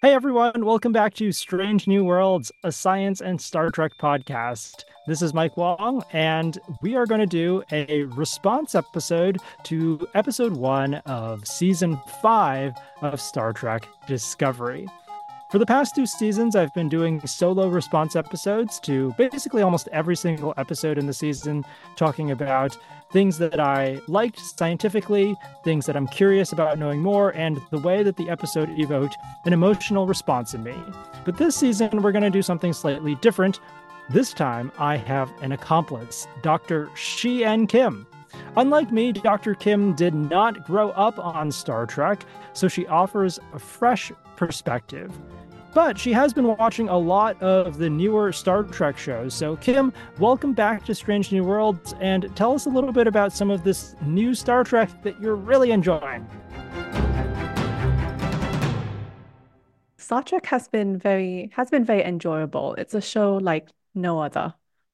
Hey everyone, welcome back to Strange New Worlds, a science and Star Trek podcast. This is Mike Wong, and we are going to do a response episode to episode 1 of season 5 of Star Trek Discovery. For the past 2 seasons, I've been doing solo response episodes to basically almost every single episode in the season, talking about things that I liked scientifically, things that I'm curious about knowing more, and the way that the episode evoked an emotional response in me. But this season, we're going to do something slightly different. This time, I have an accomplice, Dr. Shien Kim. Unlike me, Dr. Kim did not grow up on Star Trek, so she offers a fresh perspective. But she has been watching a lot of the newer Star Trek shows. So, Kim, welcome back to Strange New Worlds, and tell us a little bit about some of this new Star Trek that you're really enjoying. Star Trek has been very enjoyable. It's a show like no other.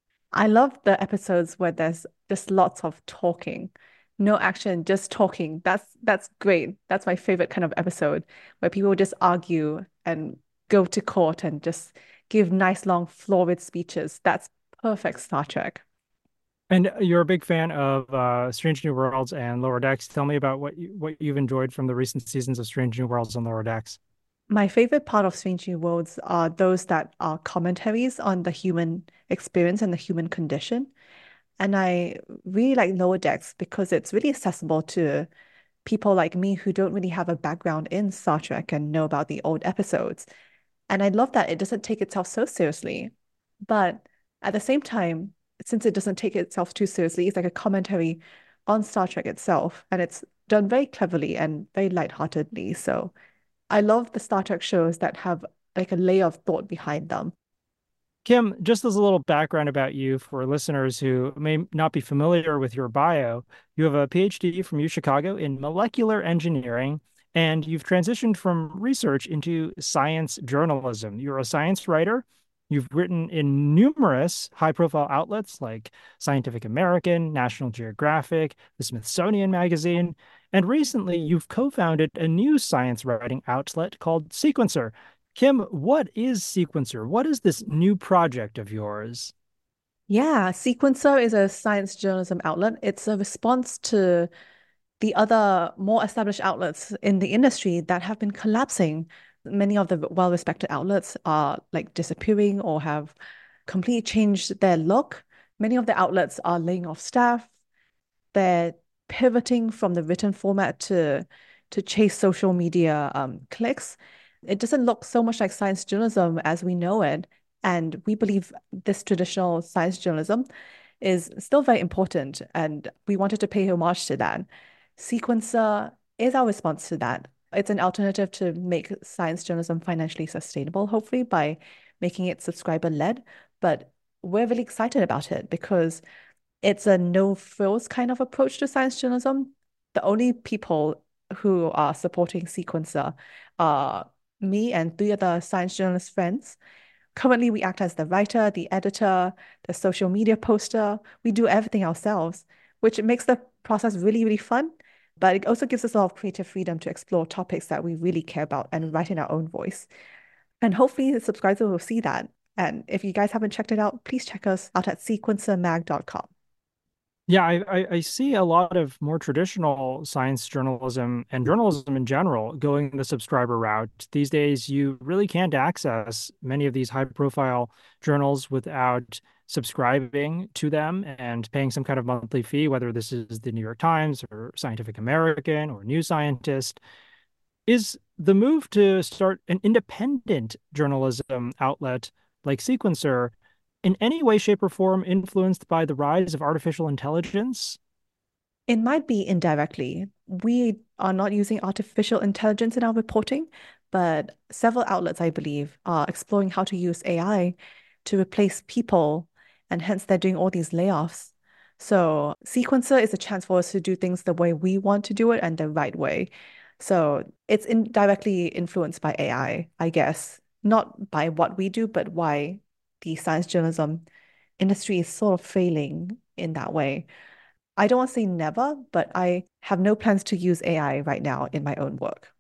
I love the episodes where there's just lots of talking. No action, just talking. That's great. That's my favorite kind of episode where people just argue and go to court and just give nice long florid speeches. That's perfect Star Trek. And you're a big fan of Strange New Worlds and Lower Decks. Tell me about what you've enjoyed from the recent seasons of Strange New Worlds and Lower Decks. My favorite part of Strange New Worlds are those that are commentaries on the human experience and the human condition. And I really like Lower Decks because it's really accessible to people like me who don't really have a background in Star Trek and know about the old episodes. And I love that it doesn't take itself so seriously. But at the same time, since it doesn't take itself too seriously, it's like a commentary on Star Trek itself. And it's done very cleverly and very lightheartedly. So I love the Star Trek shows that have like a layer of thought behind them. Kim, just as a little background about you for listeners who may not be familiar with your bio, you have a PhD from UChicago in molecular engineering, and you've transitioned from research into science journalism. You're a science writer. You've written in numerous high-profile outlets like Scientific American, National Geographic, the Smithsonian Magazine, and recently you've co-founded a new science writing outlet called Sequencer. Kim, what is Sequencer? What is this new project of yours? Yeah, Sequencer is a science journalism outlet. It's a response to the other more established outlets in the industry that have been collapsing. Many of the well-respected outlets are like disappearing or have completely changed their look. Many of the outlets are laying off staff. They're pivoting from the written format to chase social media clicks. It doesn't look so much like science journalism as we know it. And we believe this traditional science journalism is still very important. And we wanted to pay homage to that. Sequencer is our response to that. It's an alternative to make science journalism financially sustainable, hopefully, by making it subscriber led. But we're really excited about it because it's a no frills kind of approach to science journalism. The only people who are supporting Sequencer are me and three other science journalist friends. Currently, we act as the writer, the editor, the social media poster. We do everything ourselves, which makes the process really, really fun. But it also gives us a lot of creative freedom to explore topics that we really care about and write in our own voice. And hopefully, the subscribers will see that. And if you guys haven't checked it out, please check us out at sequencermag.com. Yeah, I see a lot of more traditional science journalism and journalism in general going the subscriber route. These days, you really can't access many of these high-profile journals without subscribing to them and paying some kind of monthly fee, whether this is the New York Times or Scientific American or New Scientist. Is the move to start an independent journalism outlet like Sequencer in any way, shape, or form influenced by the rise of artificial intelligence? It might be indirectly. We are not using artificial intelligence in our reporting, but several outlets, I believe, are exploring how to use AI to replace people, and hence they're doing all these layoffs. So, Sequencer is a chance for us to do things the way we want to do it and the right way. So, it's indirectly influenced by AI, I guess, not by what we do, but why the science journalism industry is sort of failing in that way. I don't want to say never, but I have no plans to use AI right now in my own work.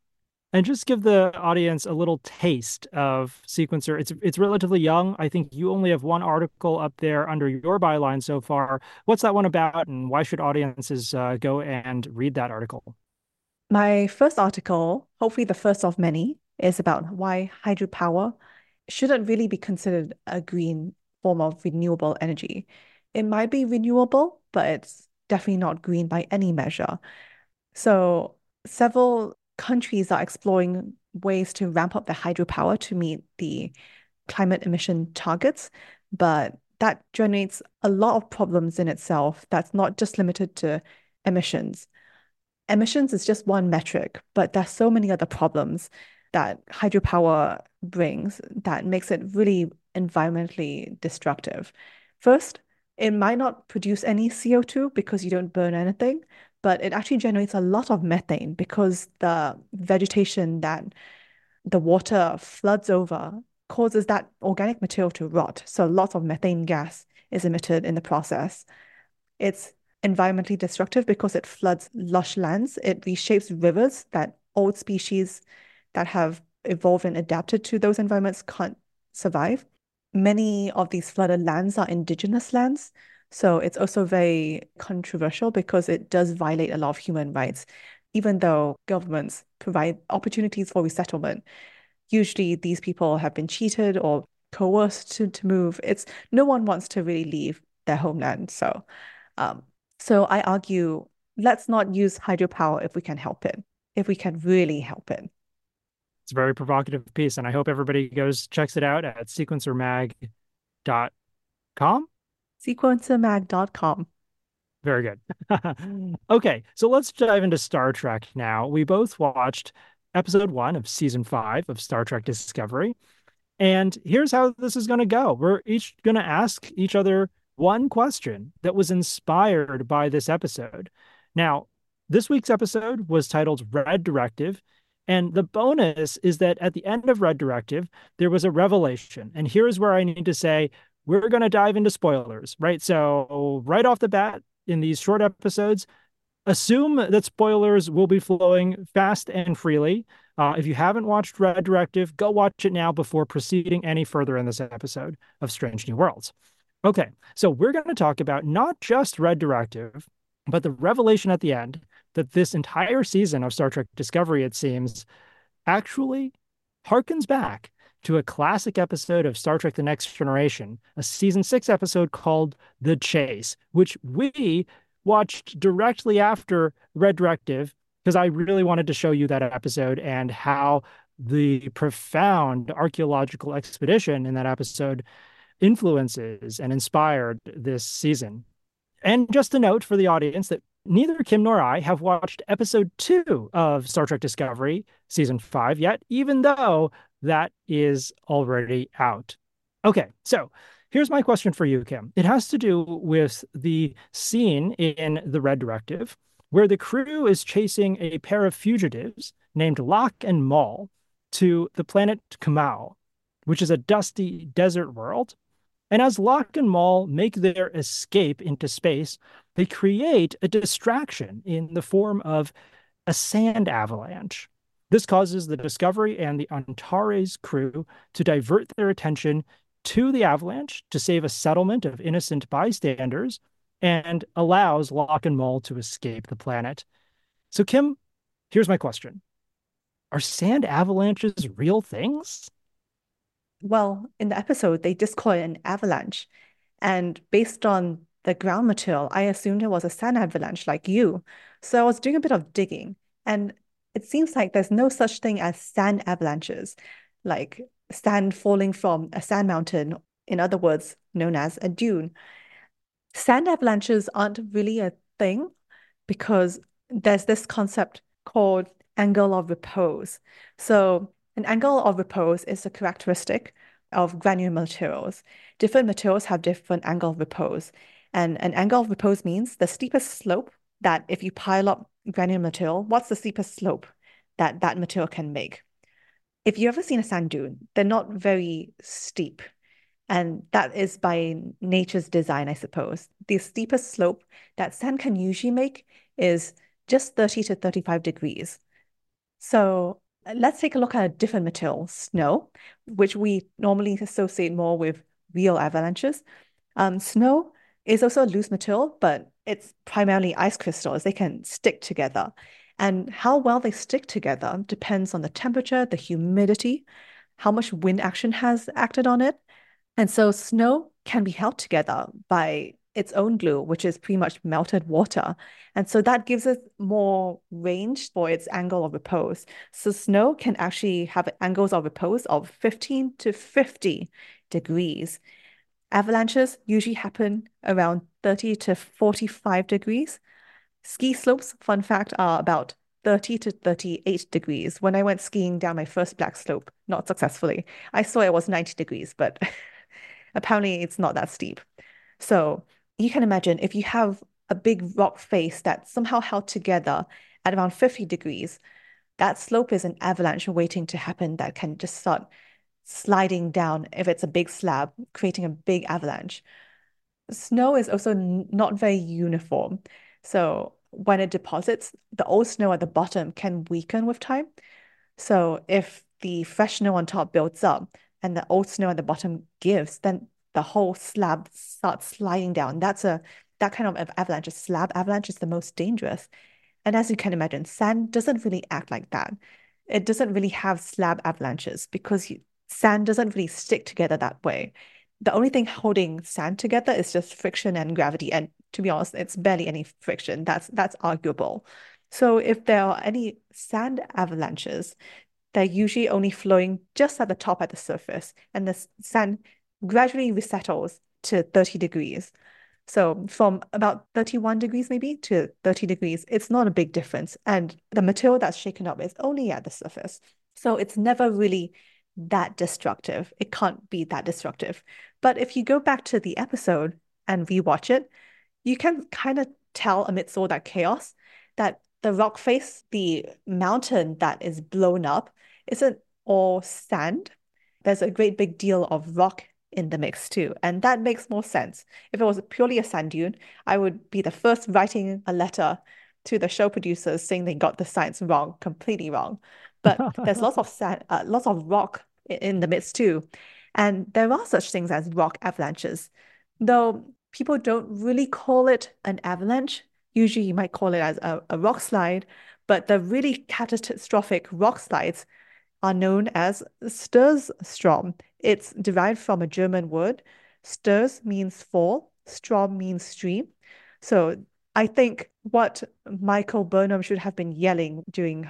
And just give the audience a little taste of Sequencer. It's relatively young. I think you only have one article up there under your byline so far. What's that one about, and why should audiences go and read that article? My first article, hopefully the first of many, is about why hydropower shouldn't really be considered a green form of renewable energy. It might be renewable, but it's definitely not green by any measure. So, several countries are exploring ways to ramp up their hydropower to meet the climate emission targets, but that generates a lot of problems in itself that's not just limited to emissions. Emissions is just one metric, but there's so many other problems that hydropower brings that makes it really environmentally destructive. First, it might not produce any CO2 because you don't burn anything, but it actually generates a lot of methane because the vegetation that the water floods over causes that organic material to rot. So lots of methane gas is emitted in the process. It's environmentally destructive because it floods lush lands. It reshapes rivers that old species that have evolved and adapted to those environments can't survive. Many of these flooded lands are indigenous lands. So it's also very controversial because it does violate a lot of human rights. Even though governments provide opportunities for resettlement, usually these people have been cheated or coerced to move. It's no one wants to really leave their homeland. Um, so I argue, let's not use hydropower if we can help it, if we can really help it. It's a very provocative piece, and I hope everybody goes checks it out at sequencermag.com. Sequencermag.com. Very good. Okay, so let's dive into Star Trek now. We both watched episode 1 of season 5 of Star Trek Discovery. And here's how this is going to go. We're each going to ask each other one question that was inspired by this episode. Now, this week's episode was titled Red Directive. And the bonus is that at the end of Red Directive, there was a revelation. And here's where I need to say, we're going to dive into spoilers, right? So, right off the bat, in these short episodes, assume that spoilers will be flowing fast and freely. If you haven't watched Red Directive, go watch it now before proceeding any further in this episode of Strange New Worlds. Okay, so we're going to talk about not just Red Directive, but the revelation at the end that this entire season of Star Trek Discovery, it seems, actually harkens back to a classic episode of Star Trek The Next Generation, a season 6 episode called The Chase, which we watched directly after Red Directive because I really wanted to show you that episode and how the profound archaeological expedition in that episode influences and inspired this season. And just a note for the audience that neither Kim nor I have watched episode 2 of Star Trek Discovery, season 5 yet, even though that is already out. Okay, so here's my question for you, Kim. It has to do with the scene in The Red Directive where the crew is chasing a pair of fugitives named Locke and Maul to the planet Kamau, which is a dusty desert world. And as Locke and Maul make their escape into space, they create a distraction in the form of a sand avalanche. This causes the Discovery and the Antares crew to divert their attention to the avalanche to save a settlement of innocent bystanders and allows Locke and Maul to escape the planet. So, Kim, here's my question. Are sand avalanches real things? Well, in the episode, they just call it an avalanche. And based on the ground material, I assumed it was a sand avalanche like you. So I was doing a bit of digging, and it seems like there's no such thing as sand avalanches, like sand falling from a sand mountain, in other words, known as a dune. Sand avalanches aren't really a thing because there's this concept called angle of repose. So, an angle of repose is a characteristic of granular materials. Different materials have different angle of repose. And an angle of repose means the steepest slope that if you pile up granular material, what's the steepest slope that that material can make? If you've ever seen a sand dune, they're not very steep. And that is by nature's design, I suppose. The steepest slope that sand can usually make is just 30 to 35 degrees. So Let's take a look at a different material, snow, which we normally associate more with real avalanches. Snow is also a loose material, but it's primarily ice crystals. They can stick together. And how well they stick together depends on the temperature, the humidity, how much wind action has acted on it. And so snow can be held together by its own glue, which is pretty much melted water. And so that gives it more range for its angle of repose. So snow can actually have angles of repose of 15 to 50 degrees. Avalanches usually happen around 30 to 45 degrees. Ski slopes, fun fact, are about 30 to 38 degrees. When I went skiing down my first black slope, not successfully, I saw it was 90 degrees, but apparently it's not that steep. So you can imagine if you have a big rock face that's somehow held together at around 50 degrees, that slope is an avalanche waiting to happen that can just start sliding down if it's a big slab, creating a big avalanche. Snow is also not very uniform. So when it deposits, the old snow at the bottom can weaken with time. So if the fresh snow on top builds up and the old snow at the bottom gives, then the whole slab starts sliding down. That kind of avalanche, a slab avalanche is the most dangerous. And as you can imagine, sand doesn't really act like that. It doesn't really have slab avalanches because sand doesn't really stick together that way. The only thing holding sand together is just friction and gravity. And to be honest, it's barely any friction. That's arguable. So if there are any sand avalanches, they're usually only flowing just at the top at the surface, and the sand gradually resettles to 30 degrees. So from about 31 degrees maybe to 30 degrees, it's not a big difference. And the material that's shaken up is only at the surface. So it's never really that destructive. It can't be that destructive. But if you go back to the episode and rewatch it, you can kind of tell amidst all that chaos that the rock face, the mountain that is blown up, isn't all sand. There's a great big deal of rock in the mix too. And that makes more sense. If it was purely a sand dune, I would be the first writing a letter to the show producers saying they got the science wrong, completely wrong. But there's lots of sand, lots of rock in the midst too. And there are such things as rock avalanches, though people don't really call it an avalanche. Usually you might call it as a rock slide, but the really catastrophic rock slides are known as Sturzstrom. It's derived from a German word. Sturz means fall, Strom means stream. So I think what Michael Burnham should have been yelling during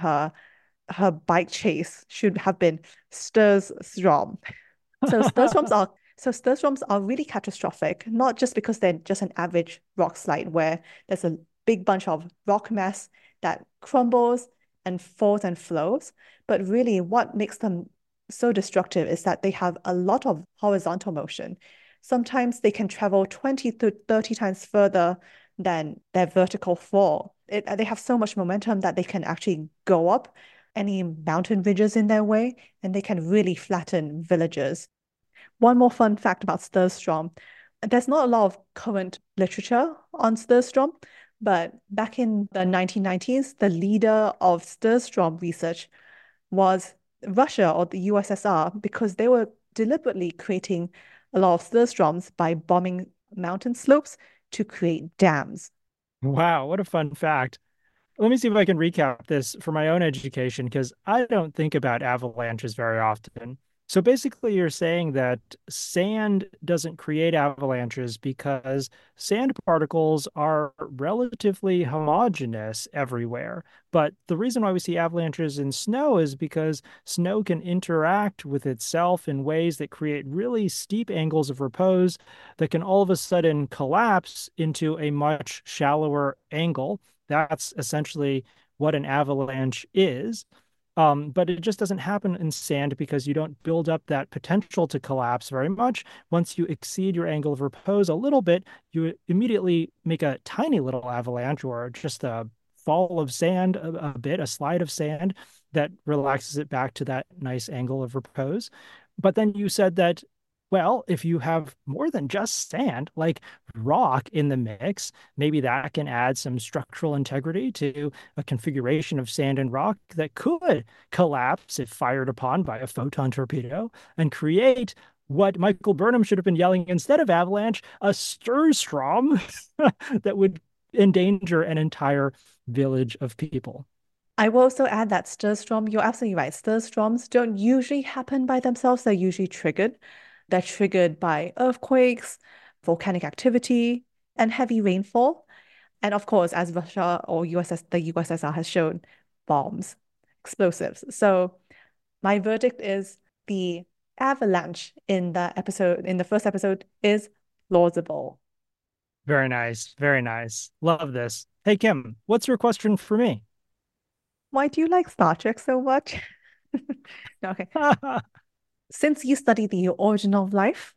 her bike chase should have been Sturzstrom. So Sturzstroms are really catastrophic, not just because they're just an average rock slide where there's a big bunch of rock mass that crumbles and falls and flows, but really what makes them so destructive is that they have a lot of horizontal motion. Sometimes they can travel 20 to 30 times further than their vertical fall. They have so much momentum that they can actually go up any mountain ridges in their way, and they can really flatten villages. One more fun fact about Sturstrom. There's not a lot of current literature on Sturstrom, but back in the 1990s, the leader of Sturstrom research was Russia or the USSR because they were deliberately creating a lot of Sturstroms by bombing mountain slopes to create dams. Wow, what a fun fact. Let me see if I can recap this for my own education because I don't think about avalanches very often. So basically, you're saying that sand doesn't create avalanches because sand particles are relatively homogeneous everywhere. But the reason why we see avalanches in snow is because snow can interact with itself in ways that create really steep angles of repose that can all of a sudden collapse into a much shallower angle. That's essentially what an avalanche is. But it just doesn't happen in sand because you don't build up that potential to collapse very much. Once you exceed your angle of repose a little bit, you immediately make a tiny little avalanche or just a fall of sand, a bit, a slide of sand that relaxes it back to that nice angle of repose. But then you said that Well, if you have more than just sand, like rock in the mix, maybe that can add some structural integrity to a configuration of sand and rock that could collapse if fired upon by a photon torpedo and create what Michael Burnham should have been yelling instead of avalanche, a stirstrom that would endanger an entire village of people. I will also add that stir storm, you're absolutely right. Stir storms don't usually happen by themselves. They're usually triggered. They're triggered by earthquakes, volcanic activity, and heavy rainfall. And of course, as Russia or the USSR has shown, bombs, explosives. So my verdict is the avalanche in the first episode is plausible. Very nice. Very nice. Love this. Hey, Kim, what's your question for me? Why do you like Star Trek so much? No, okay. Since you study the origin of life,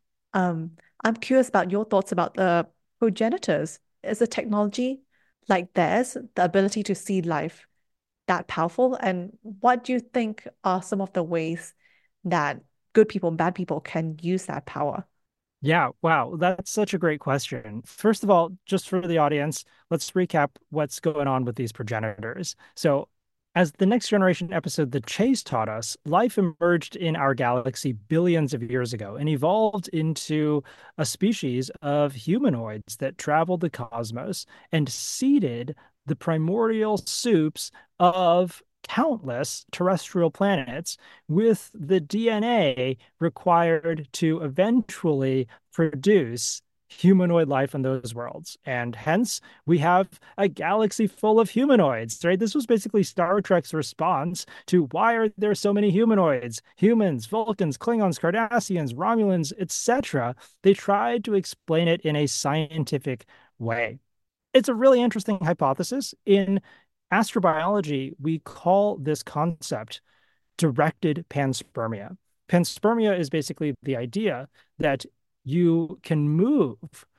I'm curious about your thoughts about the progenitors. Is a technology like theirs, the ability to see life, that powerful? And what do you think are some of the ways that good people and bad people can use that power? Yeah, wow, that's such a great question. First of all, just for the audience, let's recap what's going on with these progenitors. So, as the Next Generation episode The Chase taught us, life emerged in our galaxy billions of years ago and evolved into a species of humanoids that traveled the cosmos and seeded the primordial soups of countless terrestrial planets with the DNA required to eventually produce humanoid life in those worlds. And hence, we have a galaxy full of humanoids, right? This was basically Star Trek's response to why are there so many humanoids? Humans, Vulcans, Klingons, Cardassians, Romulans, etc. They tried to explain it in a scientific way. It's a really interesting hypothesis. In astrobiology, we call this concept directed panspermia. Panspermia is basically the idea that you can move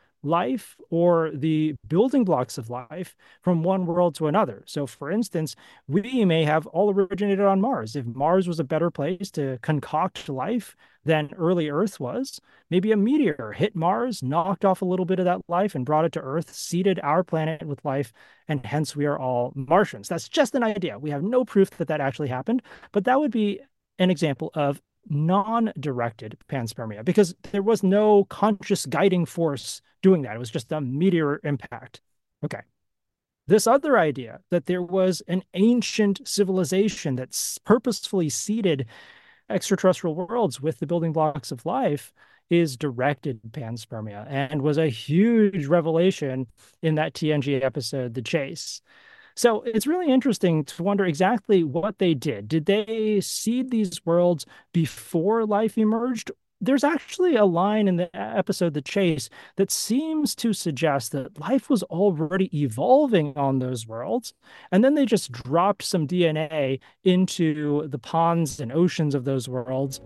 life or the building blocks of life from one world to another. So, for instance, we may have all originated on Mars. If Mars was a better place to concoct life than early Earth was, maybe a meteor hit Mars, knocked off a little bit of that life and brought it to Earth, seeded our planet with life, and hence we are all Martians. That's just an idea. We have no proof that that actually happened, but that would be an example of non-directed panspermia because there was no conscious guiding force doing that. It was just a meteor impact. Okay. This other idea that there was an ancient civilization that purposefully seeded extraterrestrial worlds with the building blocks of life is directed panspermia and was a huge revelation in that TNG episode, The Chase. So it's really interesting to wonder exactly what they did. Did they seed these worlds before life emerged? There's actually a line in the episode The Chase that seems to suggest that life was already evolving on those worlds, and then they just dropped some DNA into the ponds and oceans of those worlds.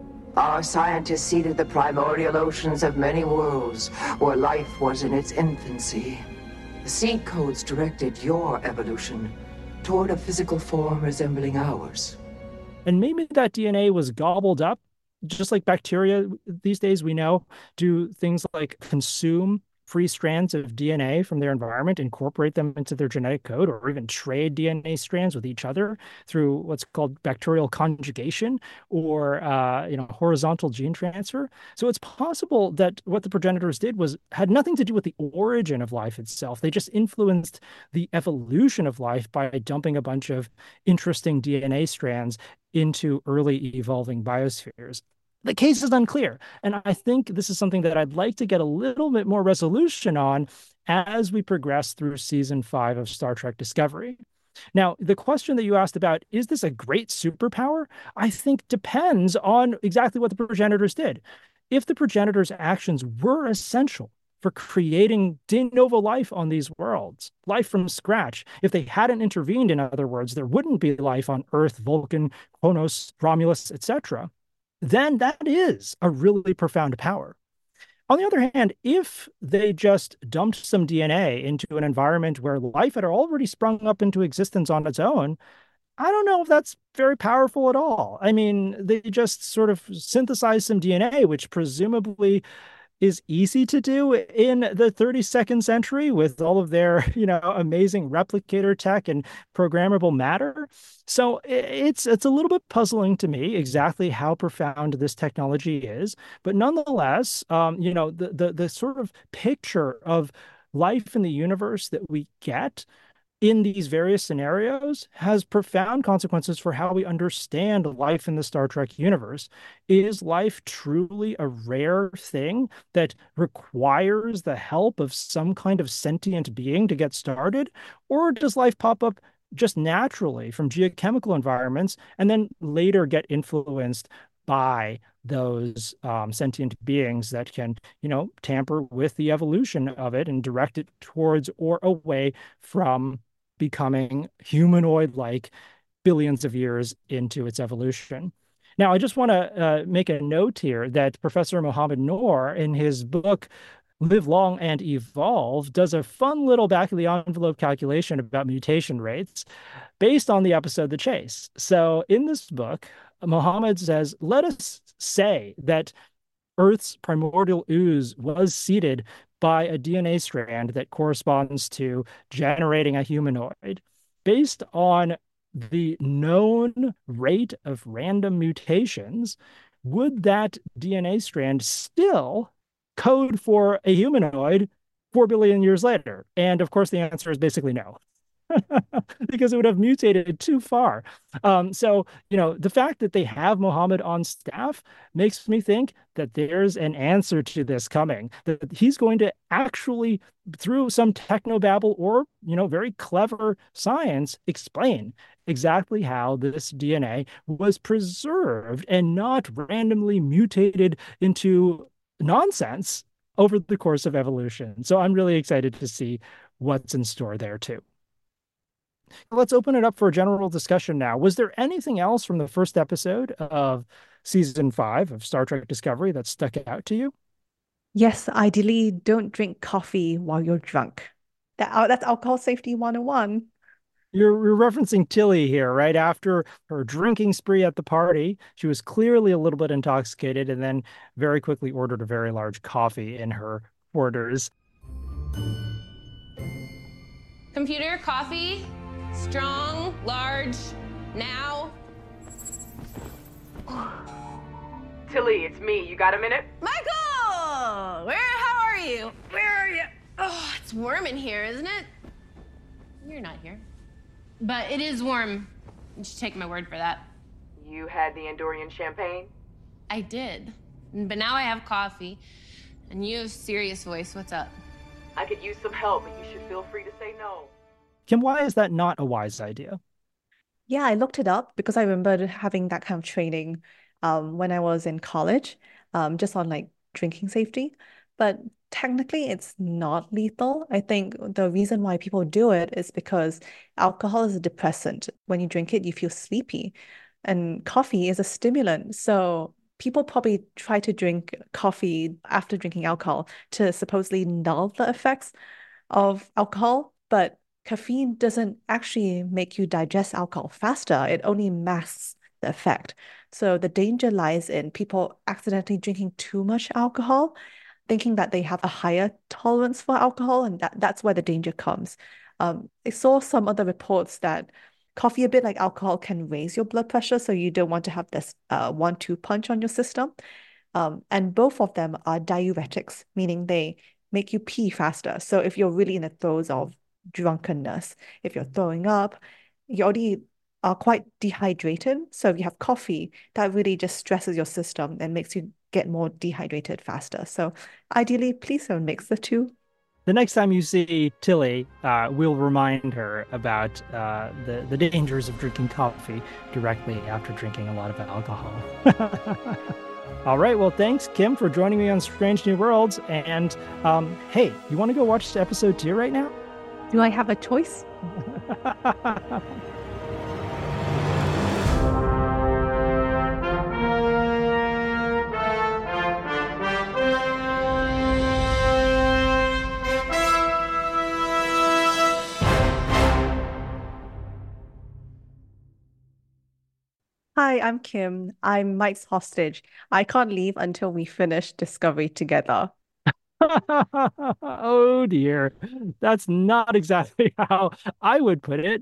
Our scientists seeded the primordial oceans of many worlds where life was in its infancy. The seed codes directed your evolution toward a physical form resembling ours. And maybe that DNA was gobbled up, just like bacteria these days we know do things like consume free strands of DNA from their environment, incorporate them into their genetic code, or even trade DNA strands with each other through what's called bacterial conjugation or horizontal gene transfer. So it's possible that what the progenitors did had nothing to do with the origin of life itself. They just influenced the evolution of life by dumping a bunch of interesting DNA strands into early evolving biospheres. The case is unclear. And I think this is something that I'd like to get a little bit more resolution on as we progress through season 5 of Star Trek Discovery. Now, the question that you asked about, is this a great superpower? I think depends on exactly what the progenitors did. If the progenitors' actions were essential for creating de novo life on these worlds, life from scratch, if they hadn't intervened, in other words, there wouldn't be life on Earth, Vulcan, Kronos, Romulus, etc., then that is a really profound power. On the other hand, if they just dumped some DNA into an environment where life had already sprung up into existence on its own, I don't know if that's very powerful at all. I mean, they just sort of synthesize some DNA, which presumably is easy to do in the 32nd century with all of their, amazing replicator tech and programmable matter. So it's a little bit puzzling to me exactly how profound this technology is, but nonetheless, the sort of picture of life in the universe that we get in these various scenarios has profound consequences for how we understand life in the Star Trek universe. Is life truly a rare thing that requires the help of some kind of sentient being to get started? Or does life pop up just naturally from geochemical environments and then later get influenced by those sentient beings that can, tamper with the evolution of it and direct it towards or away from becoming humanoid-like billions of years into its evolution. Now, I just want to make a note here that Professor Mohammed Noor, in his book Live Long and Evolve, does a fun little back of the envelope calculation about mutation rates based on the episode The Chase. So in this book, Mohammed says, let us say that Earth's primordial ooze was seeded by a DNA strand that corresponds to generating a humanoid. Based on the known rate of random mutations, would that DNA strand still code for a humanoid 4 billion years later? And of course, the answer is basically no. Because it would have mutated too far. So, the fact that they have Mohammed on staff makes me think that there's an answer to this coming, that he's going to actually, through some technobabble or, very clever science, explain exactly how this DNA was preserved and not randomly mutated into nonsense over the course of evolution. So I'm really excited to see what's in store there too. Let's open it up for a general discussion now. Was there anything else from the first episode of season 5 of Star Trek Discovery that stuck out to you? Yes, ideally, don't drink coffee while you're drunk. That's alcohol safety 101. You're referencing Tilly here, right? After her drinking spree at the party, she was clearly a little bit intoxicated and then very quickly ordered a very large coffee in her quarters. Computer, coffee, strong, large, now. Tilly, it's me. You got a minute? Michael! How are you? Where are you? Oh, it's warm in here, isn't it? You're not here. But it is warm. You should take my word for that. You had the Andorian champagne? I did. But now I have coffee. And you have serious voice. What's up? I could use some help, but you should feel free to say no. Kim, why is that not a wise idea? Yeah, I looked it up because I remembered having that kind of training when I was in college, just on like drinking safety. But technically, it's not lethal. I think the reason why people do it is because alcohol is a depressant. When you drink it, you feel sleepy, and coffee is a stimulant. So people probably try to drink coffee after drinking alcohol to supposedly null the effects of alcohol, but caffeine doesn't actually make you digest alcohol faster. It only masks the effect. So the danger lies in people accidentally drinking too much alcohol, thinking that they have a higher tolerance for alcohol, and that's where the danger comes. I saw some other reports that coffee, a bit like alcohol, can raise your blood pressure, so you don't want to have this 1-2 punch on your system. And both of them are diuretics, meaning they make you pee faster. So if you're really in the throes of drunkenness, if you're throwing up, you already are quite dehydrated. So if you have coffee, that really just stresses your system and makes you get more dehydrated faster. So ideally, please don't mix the two. The next time you see Tilly, we'll remind her about the dangers of drinking coffee directly after drinking a lot of alcohol. All right. Well, thanks, Kim, for joining me on Strange New Worlds. And hey, you want to go watch episode 2 right now? Do I have a choice? Hi, I'm Kim. I'm Mike's hostage. I can't leave until we finish Discovery together. Oh dear. That's not exactly how I would put it.